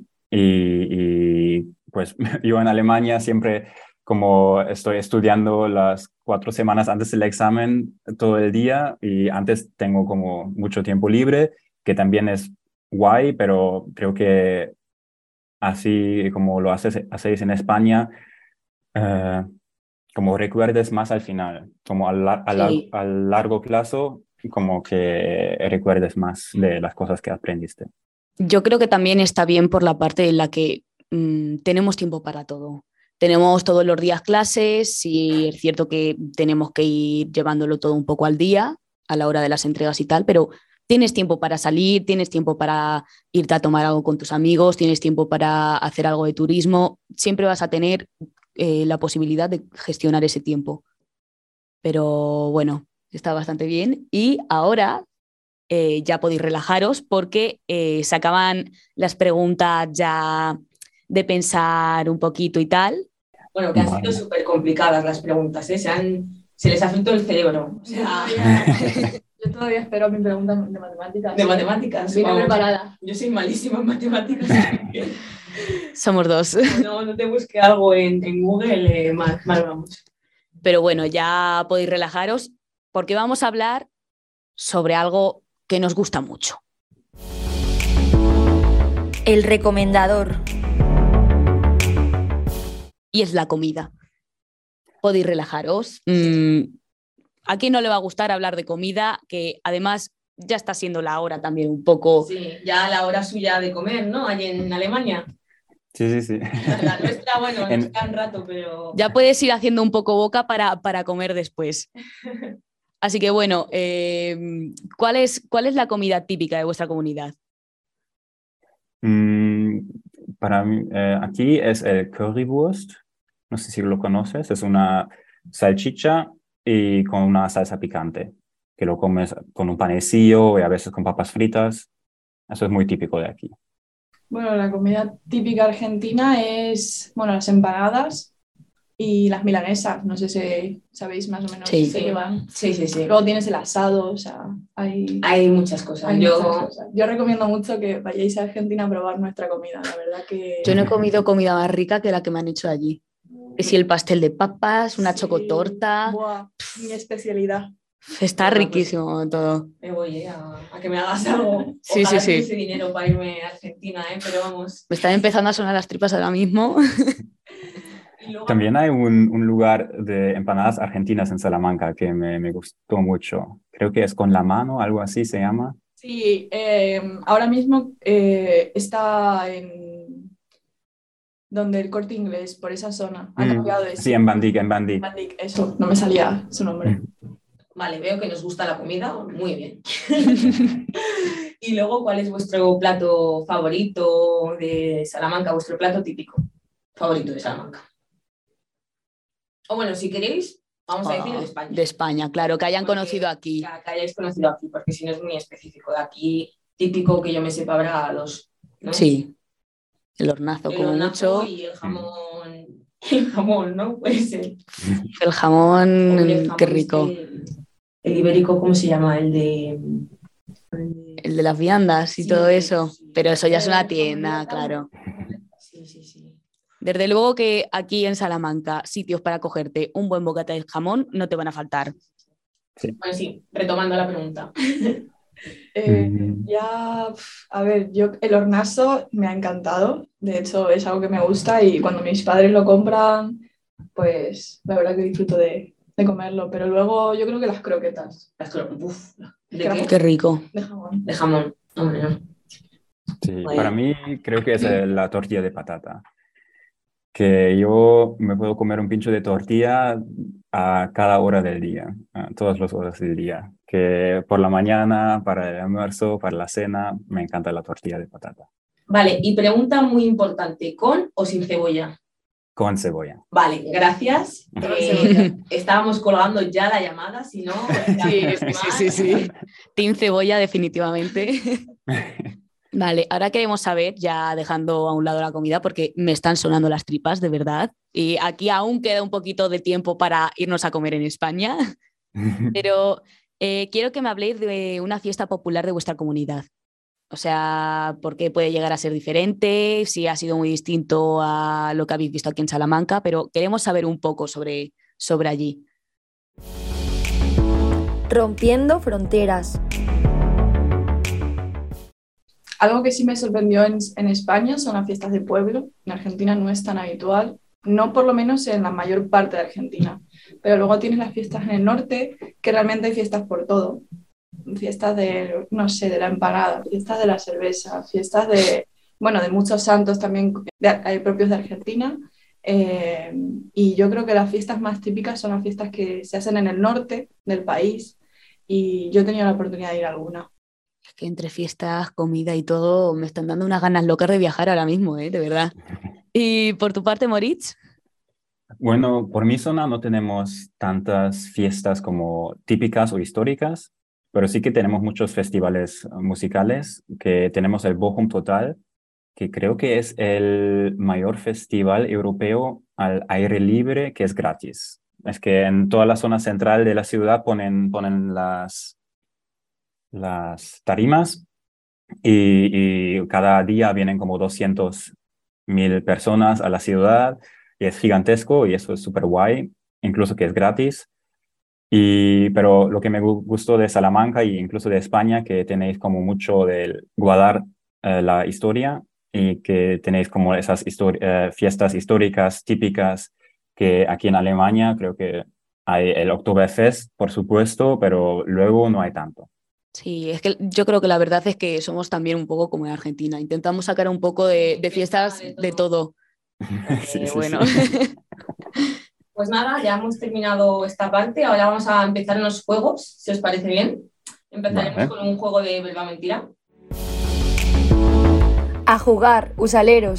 Y, y, pues yo en Alemania siempre, como estoy estudiando las cuatro semanas antes del examen todo el día y antes tengo como mucho tiempo libre, que también es guay, pero creo que así como lo haces, hacéis en España, eh, como recuerdes más al final, como a, lar- a, lar- Sí. a largo plazo, como que recuerdes más de las cosas que aprendiste. Yo creo que también está bien por la parte en la que mm, tenemos tiempo para todo. Tenemos todos los días clases y es cierto que tenemos que ir llevándolo todo un poco al día a la hora de las entregas y tal, pero tienes tiempo para salir, tienes tiempo para irte a tomar algo con tus amigos, tienes tiempo para hacer algo de turismo, siempre vas a tener eh, la posibilidad de gestionar ese tiempo. Pero bueno, está bastante bien. Y ahora eh, ya podéis relajaros porque eh, se acaban las preguntas ya de pensar un poquito y tal. Bueno, que han Vale. sido súper complicadas las preguntas, ¿eh? Se, han, se les ha frito el cerebro. O sea, Yo todavía espero mi pregunta de matemáticas. de matemáticas. Vine vamos. preparada. Yo soy malísima en matemáticas. así que Somos dos. no, no te busque algo en, en Google, eh, mal, mal vamos. Pero bueno, ya podéis relajaros porque vamos a hablar sobre algo que nos gusta mucho. El recomendador. Y es la comida. Podéis relajaros. Mm, ¿a quién no le va a gustar hablar de comida? Que además ya está siendo la hora también un poco. Sí, ya a la hora suya de comer, ¿no? Allí en Alemania. Sí, sí, sí. La, la nuestra, bueno, no En- está en rato, pero... Ya puedes ir haciendo un poco boca para, para comer después. Así que bueno, eh, ¿cuál es, cuál es la comida típica de vuestra comunidad? Mm, para mí, eh, aquí es el currywurst, no sé si lo conoces, es una salchicha y con una salsa picante, que lo comes con un panecillo y a veces con papas fritas. Eso es muy típico de aquí. Bueno, la comida típica argentina es, bueno, las empanadas y las milanesas. No sé si sabéis más o menos Sí. de qué van. Sí, sí, sí. Luego tienes el asado, o sea, hay, Hay muchas cosas. hay Yo, muchas cosas. Yo recomiendo mucho que vayáis a Argentina a probar nuestra comida, la verdad que... Yo no he comido comida más rica que la que me han hecho allí. Que si el pastel de papas, una Sí. chocotorta, Buah, mi especialidad. está Bueno, riquísimo todo. me voy eh, a, a que me hagas algo. Sí, Ojalá sí, sí. tuviese dinero para irme a Argentina, ¿eh? Pero vamos. Me están empezando a sonar las tripas ahora mismo. Y luego, También hay un, un lugar de empanadas argentinas en Salamanca que me, me gustó mucho. Creo que es con la mano, algo así se llama. Sí, eh, ahora mismo eh, está en donde el Corte Inglés, por esa zona. Ha Mm, cambiado de sí, en Bandic, en Bandic. Bandic, eso, no me salía su nombre. vale, veo que nos gusta la comida. Muy bien. Y luego, ¿cuál es vuestro plato favorito de Salamanca? Vuestro plato típico favorito de Salamanca. O bueno, si queréis, vamos a decir de España. De España, claro, que hayan Porque- conocido aquí. Que, que hayáis conocido aquí, porque si no es muy específico. De aquí, típico que yo me sepa, habrá dos. ¿no? Sí, el hornazo El como hornazo mucho. y el jamón. El jamón, ¿no? Puede ser. El jamón, Hombre, el qué jamón rico. este, el ibérico, ¿cómo se llama? El de. El de las viandas y Sí, todo sí, eso. sí. Pero eso ya es El una jamón tienda, ibérico. claro. Sí, sí, sí. Desde luego que aquí en Salamanca, sitios para cogerte un buen bocata de jamón no te van a faltar. Bueno, sí, retomando la pregunta. Eh, Mm, ya, pf, a ver, yo el hornazo me ha encantado. De hecho, es algo que me gusta y cuando mis padres lo compran, pues la verdad que disfruto de, de comerlo. Pero luego yo creo que las croquetas Las cro- uf, ¿de Qué qué? Qué rico. de jamón. De jamón. Hombre, no. sí, Bueno. para mí creo que es eh, la tortilla de patata. Que yo me puedo comer un pincho de tortilla a cada hora del día, a todas las horas del día. Que por la mañana, para el almuerzo, para la cena, me encanta la tortilla de patata. Vale, y pregunta muy importante, ¿con o sin cebolla? Con cebolla. Vale, gracias. Con Eh, cebolla. estábamos colgando ya la llamada, si no... Sí, sí, sí, sí, sí. Team Cebolla, definitivamente. Vale, ahora queremos saber, ya dejando a un lado la comida, porque me están sonando las tripas, de verdad. Y aquí aún queda un poquito de tiempo para irnos a comer en España. Pero eh, quiero que me habléis de una fiesta popular de vuestra comunidad. O sea, por qué puede llegar a ser diferente, si ha sido muy distinto a lo que habéis visto aquí en Salamanca, pero queremos saber un poco sobre, sobre allí. Rompiendo fronteras. Algo que sí me sorprendió en, en España son las fiestas de pueblo. En Argentina no es tan habitual, no por lo menos en la mayor parte de Argentina. Pero luego tienes las fiestas en el norte, que realmente hay fiestas por todo. Fiestas de, no sé, de la empanada, fiestas de la cerveza, fiestas de, bueno, de muchos santos también de, eh, propios de Argentina. Eh, y yo creo que las fiestas más típicas son las fiestas que se hacen en el norte del país. Y yo he tenido la oportunidad de ir a alguna. Es que entre fiestas, comida y todo, me están dando unas ganas locas de viajar ahora mismo, ¿eh? De verdad. Y por tu parte, Moritz. Bueno, por mi zona no tenemos tantas fiestas como típicas o históricas, pero sí que tenemos muchos festivales musicales, que tenemos el Bochum Total, que creo que es el mayor festival europeo al aire libre que es gratis. Es que en toda la zona central de la ciudad ponen, ponen las, las tarimas y, y cada día vienen como doscientas mil personas a la ciudad y es gigantesco y eso es súper guay, incluso que es gratis. Y, pero lo que me gustó de Salamanca e incluso de España, que tenéis como mucho del guardar eh, la historia y que tenéis como esas histori- eh, fiestas históricas típicas que aquí en Alemania creo que hay el Oktoberfest, por supuesto, pero luego no hay tanto. Sí, es que yo creo que la verdad es que somos también un poco como en Argentina. Intentamos sacar un poco de, de fiestas de todo. Sí, Eh, sí, bueno. sí. Pues nada, ya hemos terminado esta parte. Ahora vamos a empezar unos juegos, si os parece bien. Empezaremos Vale. con un juego de verdad mentira. A jugar, usaleros.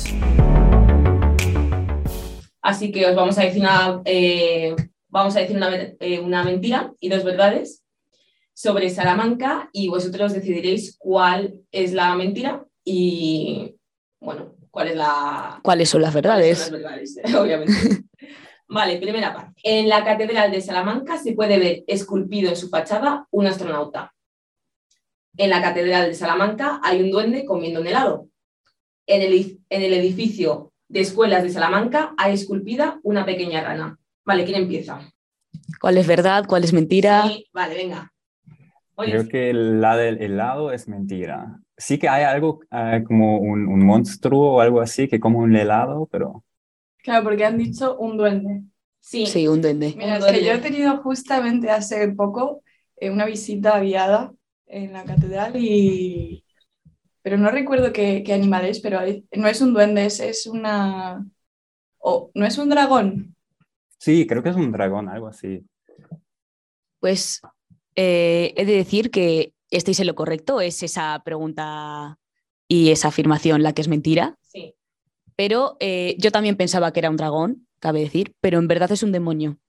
Así que os vamos a decir una, eh, vamos a decir una, eh, una mentira y dos verdades sobre Salamanca y vosotros decidiréis cuál es la mentira y, bueno, cuál es la... ¿Cuáles son las verdades? ¿Cuáles son las verdades? Obviamente. Vale, primera parte. En la Catedral de Salamanca se puede ver esculpido en su fachada un astronauta. En la Catedral de Salamanca hay un duende comiendo un helado. En el, en el edificio de escuelas de Salamanca hay esculpida una pequeña rana. Vale, ¿quién empieza? ¿Cuál es verdad? ¿Cuál es mentira? Sí, vale, venga. Oye, Creo que la del helado es mentira. Sí que hay algo eh, como un, un monstruo o algo así que come un helado, pero... Claro, porque han dicho un duende. sí, Sí, un duende. Mira, Un es que duende. yo he tenido justamente hace poco eh, una visita guiada en la catedral y... Pero no recuerdo qué, qué animal es, pero hay- no es un duende, es, es una... o no es un dragón. Sí, creo que es un dragón, algo así. Pues eh, he de decir que estáis en lo correcto, es esa pregunta y esa afirmación la que es mentira, sí. pero eh, yo también pensaba que era un dragón, cabe decir, pero en verdad es un demonio.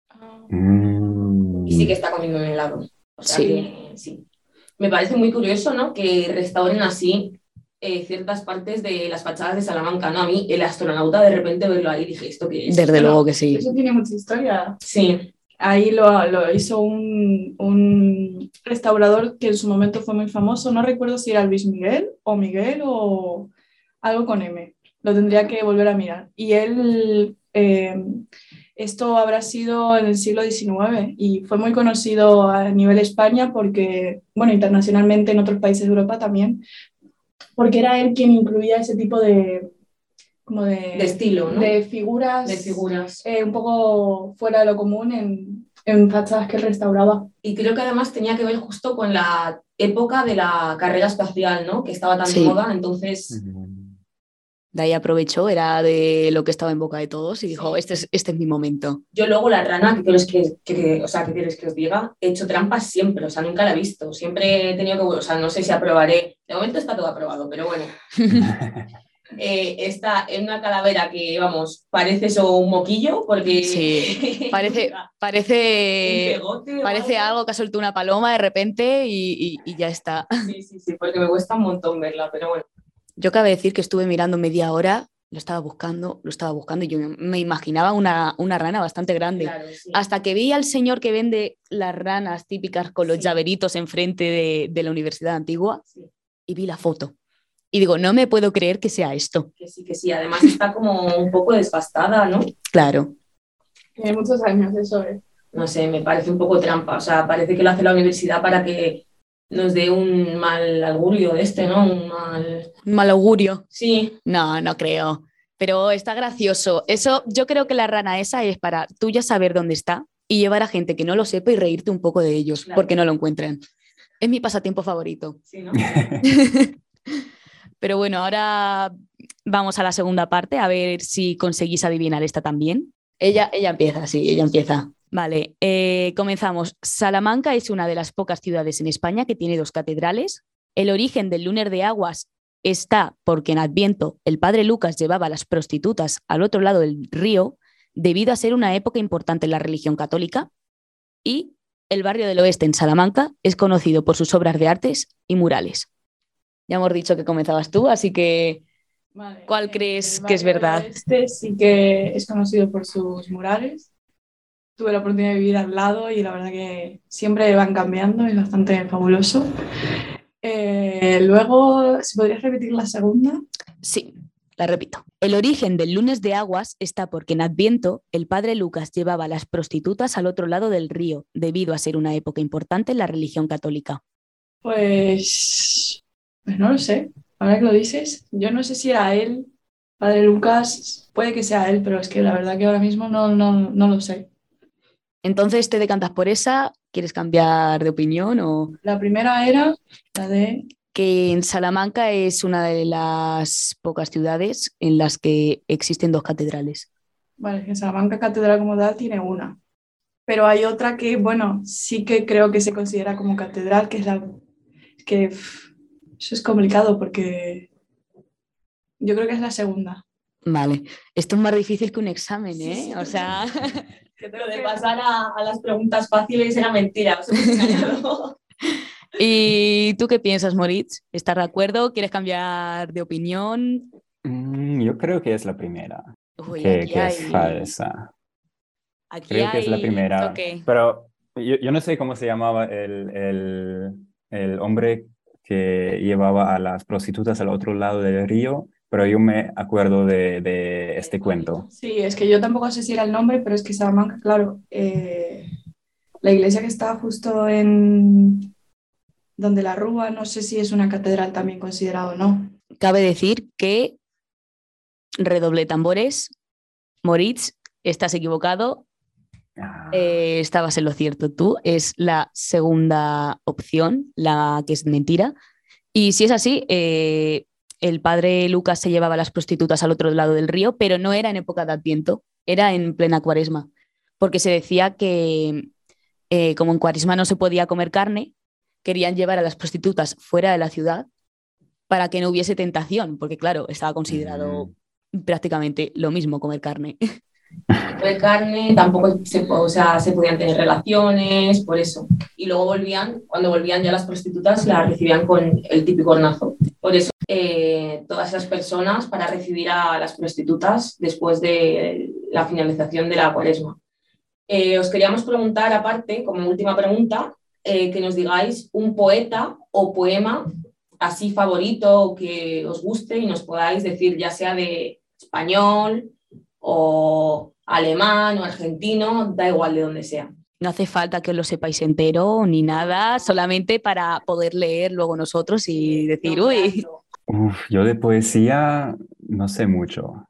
Mm. Y sí que está comiendo un helado. O sea Sí. que sí. Me parece muy curioso, ¿no?, que restauren así eh, ciertas partes de las fachadas de Salamanca, ¿no? A mí, el astronauta, de repente verlo ahí, dije, ¿esto qué es? Desde Bueno, luego que sí. Eso tiene mucha historia. Sí, Ahí lo, lo hizo un, un restaurador que en su momento fue muy famoso. No recuerdo si era Luis Miguel o Miguel o algo con M. Lo tendría que volver a mirar. Y él, eh, esto habrá sido en el siglo diecinueve y fue muy conocido a nivel España porque, bueno, internacionalmente en otros países de Europa también, porque era él quien incluía ese tipo de, como de, de estilo, ¿no? de figuras, De figuras. eh, un poco fuera de lo común en, en fachadas que él restauraba. Y creo que además tenía que ver justo con la época de la carrera espacial, ¿no?, que estaba tan Sí. de moda, entonces... De ahí aprovechó, era de lo que estaba en boca de todos y dijo, Sí. este es, este es mi momento. Yo luego la rana, ¿qué quieres que, que- o sea, ¿qué quieres que os diga? He hecho trampas siempre, o sea, nunca la he visto. Siempre he tenido que, o sea, no sé si aprobaré. De momento está todo aprobado, pero bueno. Eh, está en una calavera que, vamos, parece eso un moquillo, porque... Sí, parece, un parece, pegote o parece algo que ha soltado una paloma de repente y, y- y ya está. Sí, sí, sí, porque me cuesta un montón verla, pero bueno. Yo cabe decir que estuve mirando media hora, lo estaba buscando, lo estaba buscando y yo me imaginaba una, una rana bastante grande. Claro, sí. Hasta que vi al señor que vende las ranas típicas con los Sí. llaveritos enfrente de, de la Universidad Antigua Sí, y vi la foto. Y digo, no me puedo creer que sea esto. que sí, que sí. Además está como un poco desgastada, ¿no? Claro, Tiene muchos años eso, ¿eh? No sé, me parece un poco trampa. O sea, parece que lo hace la universidad para que nos dé un mal augurio de este, ¿no? Un mal... un mal augurio. Sí, No, no creo. Pero está gracioso. Eso, yo creo que la rana esa es para tú ya saber dónde está y llevar a gente que no lo sepa y reírte un poco de ellos Claro. porque no lo encuentran. Es mi pasatiempo favorito. sí, ¿no? Pero bueno, ahora vamos a la segunda parte a ver si conseguís adivinar esta también. Ella, ella empieza, sí, ella empieza. Vale, eh, comenzamos. Salamanca es una de las pocas ciudades en España que tiene dos catedrales. El origen del Lunes de Aguas está porque en Adviento el padre Lucas llevaba a las prostitutas al otro lado del río debido a ser una época importante en la religión católica. Y el barrio del Oeste en Salamanca es conocido por sus obras de artes y murales. Ya hemos dicho que comenzabas tú, así que Vale. ¿cuál Eh, crees el que es barrio verdad? del Oeste sí que es conocido por sus murales. Tuve la oportunidad de vivir al lado y la verdad que siempre van cambiando, es bastante fabuloso. Eh, luego, ¿se podría repetir la segunda? Sí, la repito. El origen del Lunes de Aguas está porque en Adviento el padre Lucas llevaba a las prostitutas al otro lado del río, debido a ser una época importante en la religión católica. Pues, pues no lo sé, ahora que lo dices, yo no sé si era él, padre Lucas, puede que sea él, pero es que la verdad que ahora mismo no, no, no lo sé. Entonces, ¿te decantas por esa? ¿Quieres cambiar de opinión? O La primera era la de... que en Salamanca es una de las pocas ciudades en las que existen dos catedrales. Vale, que Salamanca Catedral como tal tiene una. Pero hay otra que, bueno, sí que creo que se considera como catedral, que es la... que pff, eso es complicado porque Yo creo que es la segunda. Vale, esto es más difícil que un examen, ¿eh? Sí, sí, o sea... Que lo de pasar a, a las preguntas fáciles era mentira, os hemos engañado. ¿Y tú qué piensas, Moritz? ¿Estás de acuerdo? ¿Quieres cambiar de opinión? Mm, yo creo que es la primera, Uy, que, aquí que hay... es falsa. Aquí Creo que es la hay primera. toque. Pero yo, yo no sé cómo se llamaba el, el, el hombre que llevaba a las prostitutas al otro lado del río, pero yo me acuerdo de, de este cuento. Sí, es que yo tampoco sé si era el nombre, pero es que Salamanca, claro, eh, la iglesia que está justo en donde la Rúa, no sé si es una catedral también considerada o no. Cabe decir que, redoble tambores, Moritz, estás equivocado, Ah, eh, estabas en lo cierto tú, es la segunda opción, la que es mentira. Y si es así, eh, el padre Lucas se llevaba a las prostitutas al otro lado del río, pero no era en época de Adviento, era en plena Cuaresma, porque se decía que eh, como en Cuaresma no se podía comer carne, querían llevar a las prostitutas fuera de la ciudad para que no hubiese tentación, porque claro, estaba considerado mm. prácticamente lo mismo comer carne. De carne, tampoco se, o sea, se podían tener relaciones, por eso. Y luego volvían, cuando volvían ya las prostitutas, las recibían con el típico hornazo. Por eso, eh, todas esas personas para recibir a las prostitutas después de la finalización de la Cuaresma. Eh, os queríamos preguntar, aparte, como última pregunta, eh, que nos digáis un poeta o poema así favorito que os guste y nos podáis decir, ya sea de español o alemán o argentino, da igual de donde sea. No hace falta que os lo sepáis entero ni nada, solamente para poder leer luego nosotros y decir, uy. Uf, yo de poesía no sé mucho.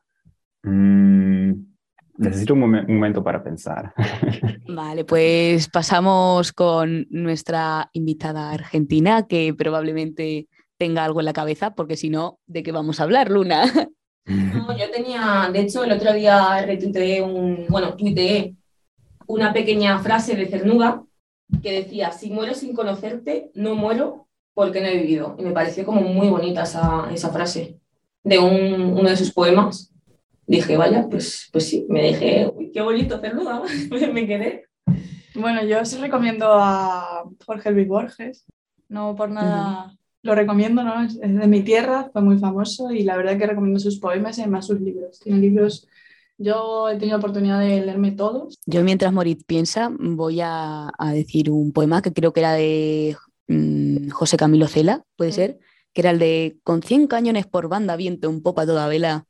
Mm, necesito un, momen- un momento para pensar. Vale, pues pasamos con nuestra invitada argentina, que probablemente tenga algo en la cabeza, porque si no, ¿de qué vamos a hablar, Luna? No, yo tenía, de hecho, el otro día retuiteé un, bueno, tuiteé una pequeña frase de Cernuda que decía, si muero sin conocerte, no muero porque no he vivido. Y me pareció como muy bonita esa, esa frase de un, uno de sus poemas. Dije, vaya, pues, pues sí, me dije, uy, qué bonito Cernuda, me quedé. Bueno, yo os recomiendo a Jorge Luis Borges, no por nada uh-huh. Lo recomiendo, ¿no? Es de mi tierra, fue muy famoso y la verdad que recomiendo sus poemas y además sus libros. Tiene libros, yo he tenido oportunidad de leerme todos. Yo mientras Moritz piensa voy a, a decir un poema que creo que era de mmm, José Camilo Cela, puede sí. ser, que era el de con cien cañones por banda, viento en popa toda vela,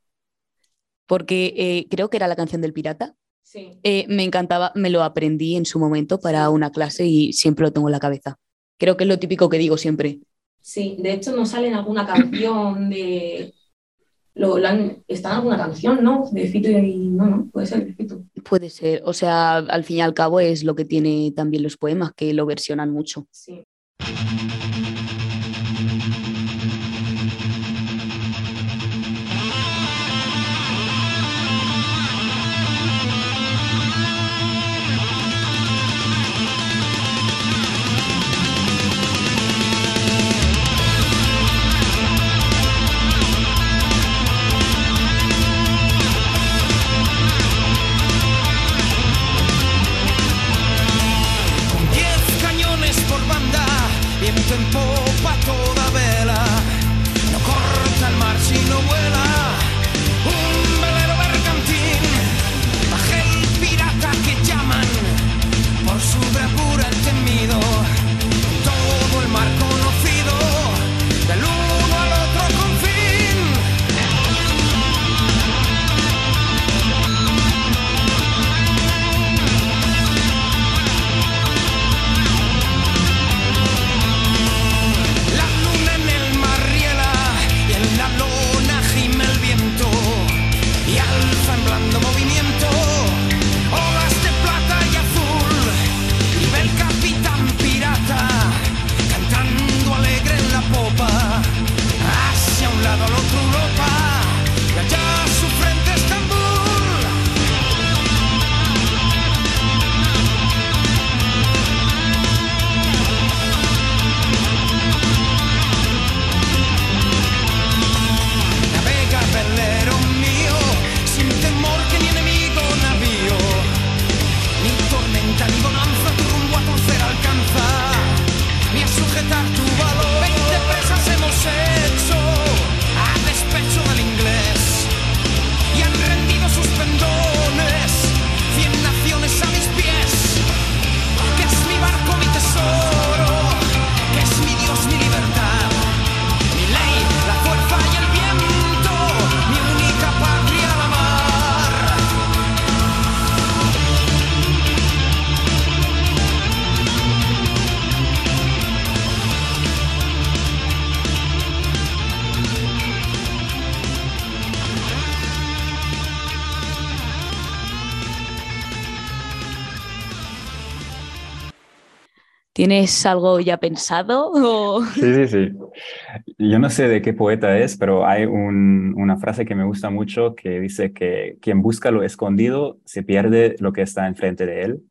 porque eh, creo que era la canción del pirata. Sí. Eh, me encantaba, me lo aprendí en su momento para una clase y siempre lo tengo en la cabeza. Creo que es lo típico que digo siempre. Sí, de hecho nos sale en alguna canción de... Lo, lo han... Está en alguna canción, ¿no? De Fito y... No, no, puede ser de Fito. Puede ser, o sea, al fin y al cabo es lo que tiene también los poemas, que lo versionan mucho. Sí. Viento en ¿Tienes algo ya pensado? O... Sí, sí, sí. Yo no sé de qué poeta es, pero hay un, una frase que me gusta mucho que dice que quien busca lo escondido se pierde lo que está enfrente de él.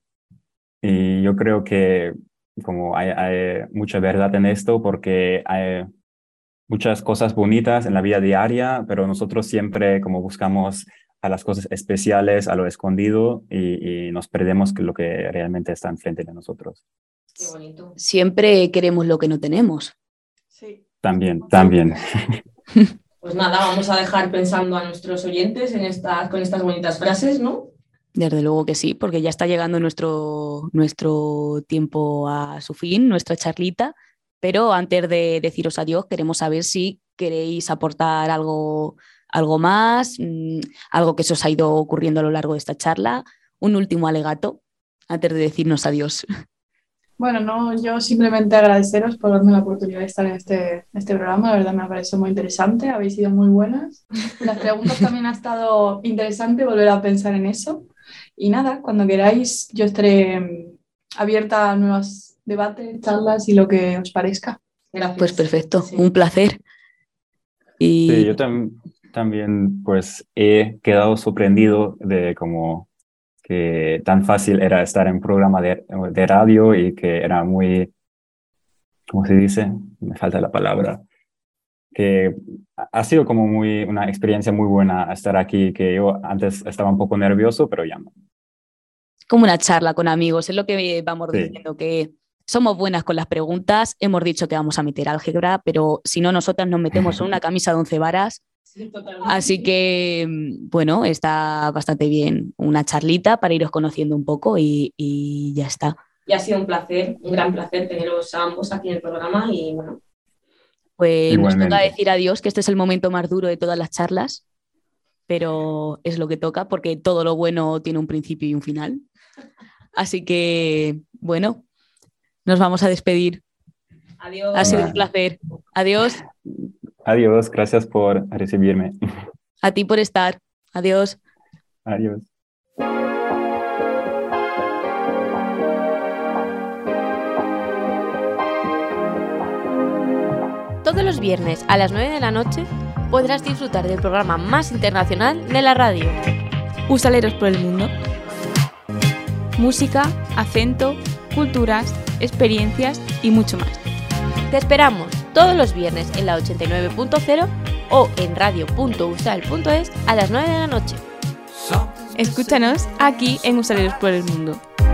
Y yo creo que como hay, hay mucha verdad en esto porque hay muchas cosas bonitas en la vida diaria, pero nosotros siempre como buscamos a las cosas especiales, a lo escondido y, y nos perdemos lo que realmente está enfrente de nosotros. Qué bonito. Siempre queremos lo que no tenemos. Sí. También, también. Pues nada, vamos a dejar pensando a nuestros oyentes en estas, con estas bonitas frases, ¿no? Desde luego que sí, porque ya está llegando nuestro, nuestro tiempo a su fin, nuestra charlita, pero antes de deciros adiós queremos saber si queréis aportar algo, algo más, mmm, algo que se os ha ido ocurriendo a lo largo de esta charla, un último alegato antes de decirnos adiós. Bueno, no, yo simplemente agradeceros por darme la oportunidad de estar en este, este programa, la verdad me ha parecido muy interesante, habéis sido muy buenas. Las preguntas también ha estado interesante volver a pensar en eso. Y nada, cuando queráis yo estaré abierta a nuevos debates, charlas y lo que os parezca. Gracias. Pues perfecto, Sí. un placer. Y... Sí, yo tam- también pues he quedado sorprendido de cómo que tan fácil era estar en un programa de, de radio y que era muy, ¿cómo se dice? Me falta la palabra. Que ha sido como muy, una experiencia muy buena estar aquí, que yo antes estaba un poco nervioso, pero ya no. Como una charla con amigos, es lo que vamos Sí. diciendo, que somos buenas con las preguntas, hemos dicho que vamos a meter álgebra, pero si no, nosotras nos metemos en una camisa de once varas. Sí, totalmente. Así que, bueno, está bastante bien una charlita para iros conociendo un poco y, y ya está. Y ha sido un placer, un gran placer teneros a ambos aquí en el programa y bueno. Pues Igualmente. nos toca decir adiós, que este es el momento más duro de todas las charlas, pero es lo que toca porque todo lo bueno tiene un principio y un final. Así que, bueno, nos vamos a despedir. Adiós. Ha sido un placer. Adiós. Adiós, gracias por recibirme. A ti por estar. Adiós. Adiós. Todos los viernes a las nueve de la noche podrás disfrutar del programa más internacional de la radio. Usaleros por el mundo. Música, acento, culturas, experiencias y mucho más. Te esperamos todos los viernes en la ochenta y nueve punto cero o en radio punto usal punto es a las nueve de la noche. Escúchanos aquí en Usaleros por el mundo.